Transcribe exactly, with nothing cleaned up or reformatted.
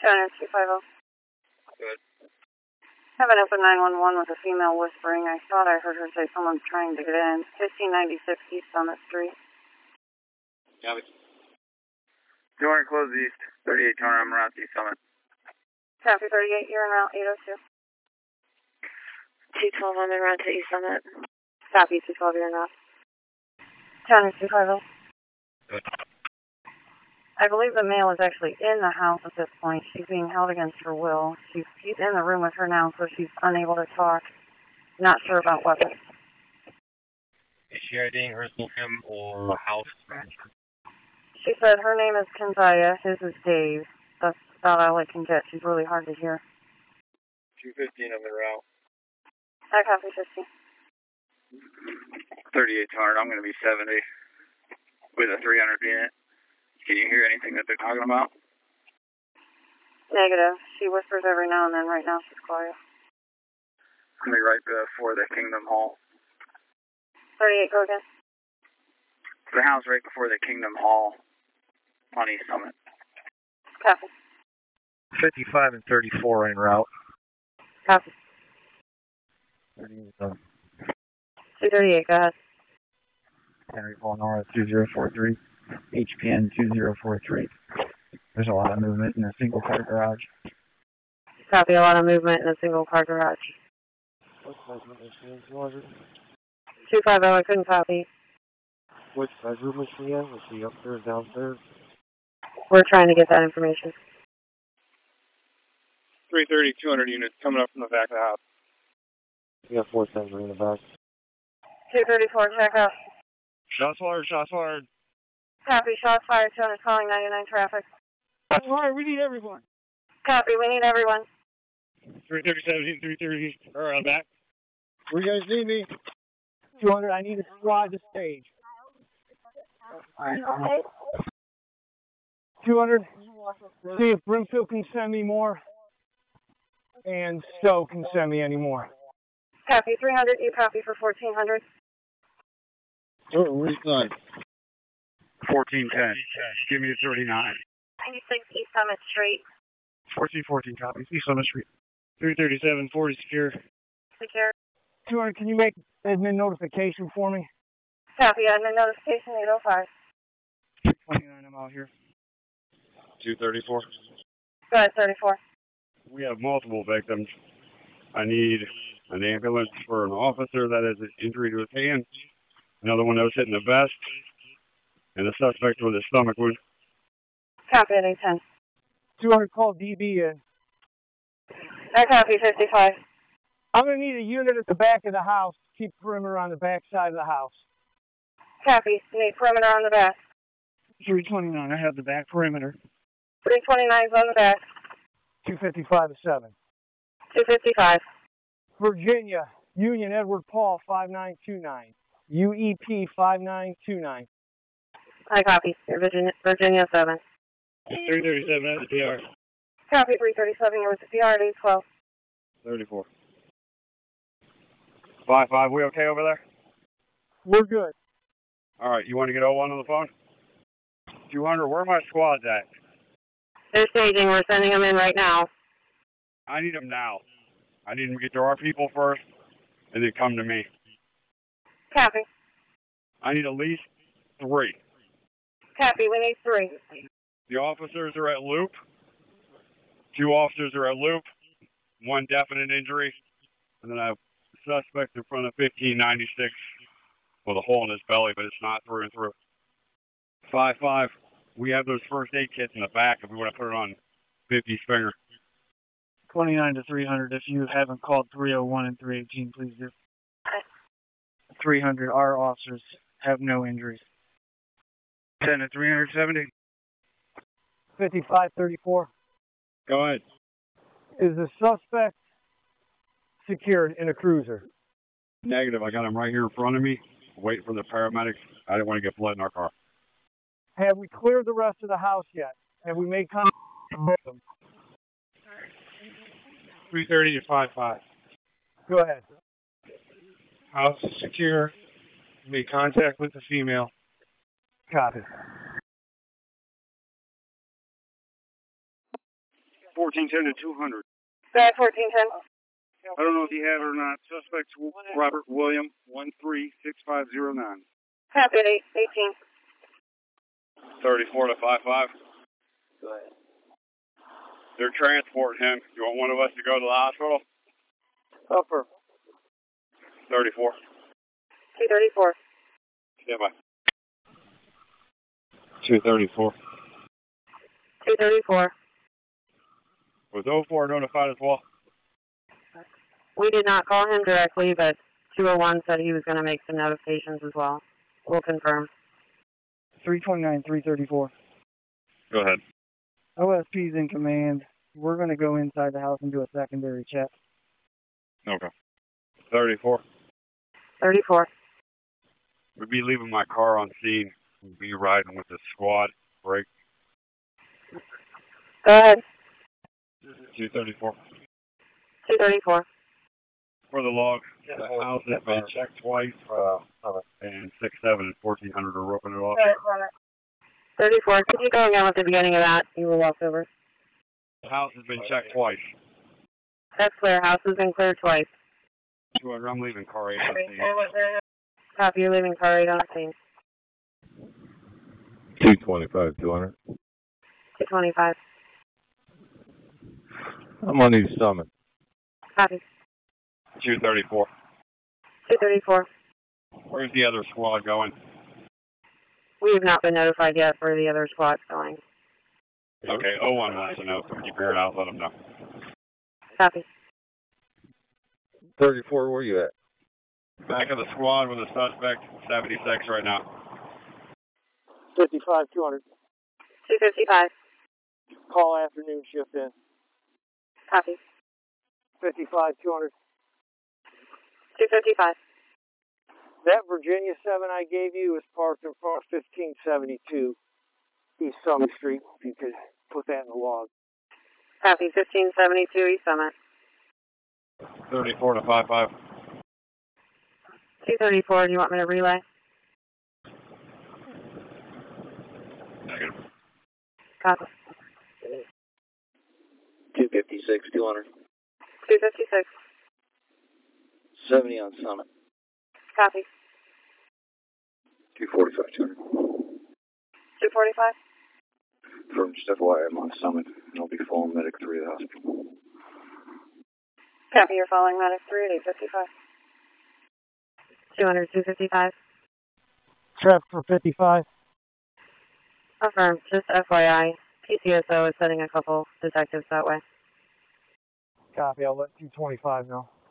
China two five zero. Good. Have an open nine one one with a female whispering. I thought I heard her say someone's trying to get in. fifteen ninety-six East Summit Street. Copy. two hundred close east. thirty-eight two hundred, I'm around East Summit. Copy thirty-eight, you're en route eight oh two. two twelve, I'm en route to East Summit. Copy two twelve, you're en route. China two five zero. Good. I believe the male is actually in the house at this point. She's being held against her will. She's, he's in the room with her now, so she's unable to talk. Not sure about weapons. Is she IDing her him or house? She said her name is Kenzaya, his is Dave. That's about all I can get. She's really hard to hear. two fifteen, I'm en route. I copy fifteen. thirty-eight two hundred, I'm going to be seventy with a three hundred unit. Can you hear anything that they're talking about? Negative. She whispers every now and then. Right now she's quiet. I'm going to be right before the Kingdom Hall. thirty-eight, go again. The house right before the Kingdom Hall on East Summit. Copy. fifty-five and thirty-four en route. Copy. thirty-eight, uh, two thirty-eight, go ahead. Henry Paul Norris two zero four three, H P N two zero four three. There's a lot of movement in a single car garage. Copy, a lot of movement in a single car garage. two five zero, I couldn't copy. Which bedroom was she in? Was she upstairs, downstairs? We're trying to get that information. three thirty, two hundred units coming up from the back of the house. We got four seven in the back. two thirty-four, check out. Shots fired, shots fired. Copy, shots fired, two hundred calling ninety-nine traffic. Shots fired, we need everyone. Copy, we need everyone. three thirty-seven, three thirty, or on back. Where you guys need me? two hundred, I need a squad to stage. Okay. two hundred, see if Brimfield can send me more, and Stowe can send me any more. Copy, three hundred, you copy for fourteen hundred. Oh, where's that? fourteen ten. Give me a thirty-nine. ninety-six East Summit Street. fourteen fourteen copies. East Summit Street. three thirty-seven, forty secure. Secure. two hundred, can you make admin notification for me? Copy, admin notification eight oh five. twenty-nine, I'm out here. two thirty-four. Go ahead, thirty-four. We have multiple victims. I need an ambulance for an officer that has an injury to his hand. Another one that was hitting the vest. And a suspect with a stomach wound. Copy at eight ten. two hundred, call D B in. I copy fifty-five. I'm going to need a unit at the back of the house to keep perimeter on the back side of the house. Copy, need perimeter on the back. three twenty-nine, I have the back perimeter. three twenty-nine's on the back. two fifty-five to seven. two fifty-five. Virginia, Union Edward Paul five nine two nine. U E P five nine two nine. I copy. Virginia, Virginia seven. three thirty-seven at the P R. Copy three thirty-seven, you're with the P R at eight twelve. thirty-four. five five, we okay over there? We're good. All right, you want to get oh one on the phone? two hundred, where are my squads at? They're staging, we're sending them in right now. I need them now. I need them to get to our people first, and then come to me. Copy. I need at least three. Copy, we need three. The officers are at Loop. Two officers are at Loop. One definite injury. And then I have a suspect in front of fifteen ninety-six with a hole in his belly, but it's not through and through. five five, we have those first aid kits in the back if we want to put it on fifty's finger. twenty-nine to three hundred, if you haven't called three oh one and three eighteen, please do. three hundred, our officers have no injuries. ten to three seventy. fifty-five thirty-four. Go ahead. Is the suspect secured in a cruiser? Negative. I got him right here in front of me, waiting for the paramedics. I didn't want to get blood in our car. Have we cleared the rest of the house yet? Have we made contact with them? three thirty to five five. Go ahead. House is secure. Made contact with the female. Copy. fourteen ten to two hundred. Go ahead, fourteen ten. I don't know if he had it or not. Suspect Robert William, one three six five zero nine. Copy at eight eighteen. thirty-four to five five. Go ahead. They're transporting him. You want one of us to go to the hospital? Upper. thirty-four. two thirty-four. Stand by. two thirty-four. two thirty-four. Was oh four notified as well? We did not call him directly, but two oh one said he was going to make some notifications as well. We'll confirm. three twenty-nine, three thirty-four. Go ahead. O S P's in command. We're going to go inside the house and do a secondary check. Okay. thirty-four. thirty-four. We'd be leaving my car on scene. We'd be riding with the squad. Break. Go ahead. two thirty-four. two thirty-four. For the log, the house has been checked twice, uh, and six seven and fourteen hundred are roping it off. thirty-four. Could you go again with the beginning of that? You were walked over. The house has been checked twice. That's clear. House has been cleared twice. two hundred, I'm leaving car eight on scene. Copy. You're leaving car eight on scene. two twenty-five, two hundred. two twenty-five. I'm on East Summit. Copy. two thirty-four. two thirty-four. Where's the other squad going? We have not been notified yet where the other squad's going. Okay, oh one wants to know, so keep your ear out, let them know. Copy. thirty-four, where you at? Back of the squad with a suspect, seventy-six right now. fifty-five, two hundred. two fifty-five. Call afternoon shift in. Copy. fifty-five, two hundred. two fifty-five. That Virginia seven I gave you is parked in front of fifteen seventy-two East Summit Street. If you could put that in the log. Copy. fifteen seventy-two East Summit. thirty-four to five five. two thirty-four. Do you want me to relay? Negative. Copy. two fifty-six, two hundred. two fifty-six. seventy on Summit. Copy. two forty-five, two hundred. two forty-five. From just F Y I, I'm on Summit, and I'll be following Medic three to the hospital. Copy. You're following Medic three at eight fifty-five. two hundred, two fifty-five. Trap for fifty-five. Affirm. Just F Y I. P C S O is sending a couple detectives that way. Copy. I'll let two twenty-five know.